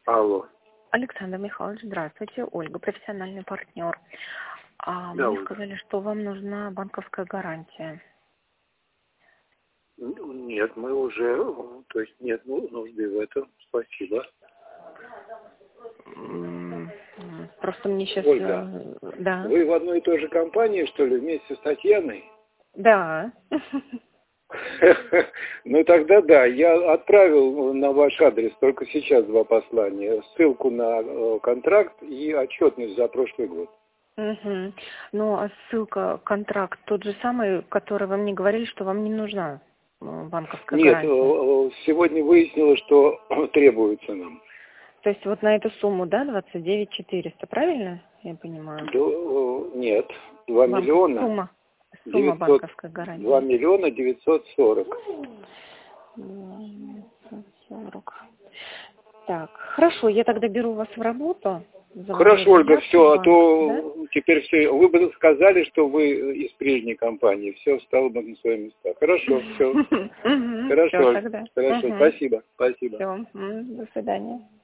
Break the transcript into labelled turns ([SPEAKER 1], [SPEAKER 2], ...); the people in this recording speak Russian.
[SPEAKER 1] Алло.
[SPEAKER 2] Александр Михайлович, здравствуйте. Ольга, профессиональный партнер.
[SPEAKER 1] Да,
[SPEAKER 2] Мне
[SPEAKER 1] Ольга.
[SPEAKER 2] сказали, что вам нужна банковская гарантия.
[SPEAKER 1] Нет, мы уже, то есть нет нужды в этом. Спасибо.
[SPEAKER 2] Просто мне сейчас...
[SPEAKER 1] Ольга,
[SPEAKER 2] Да.
[SPEAKER 1] вы в одной и той же компании, что ли, вместе с Татьяной?
[SPEAKER 2] Да.
[SPEAKER 1] Ну тогда да, я отправил на ваш адрес только сейчас 2 послания. Ссылку на контракт и отчетность за прошлый год.
[SPEAKER 2] Угу. Ну, а ссылка, контракт тот же самый, который вы мне говорили, что вам не нужна банковская
[SPEAKER 1] Нет,
[SPEAKER 2] гарантия.
[SPEAKER 1] сегодня выяснилось, что требуется нам.
[SPEAKER 2] То есть вот на эту сумму, да, 29 400, правильно я понимаю?
[SPEAKER 1] Нет, 2 миллиона.
[SPEAKER 2] Сумма банковской гарантии.
[SPEAKER 1] 2 миллиона 940.
[SPEAKER 2] 940. Так, хорошо, я тогда беру вас в работу.
[SPEAKER 1] Хорошо, Ольга, все, а то
[SPEAKER 2] да?
[SPEAKER 1] теперь все. Вы бы сказали, что вы из прежней компании. Все стало бы на свои места. Хорошо, все. Хорошо,
[SPEAKER 2] Все тогда.
[SPEAKER 1] хорошо. Спасибо, спасибо.
[SPEAKER 2] Все, до свидания.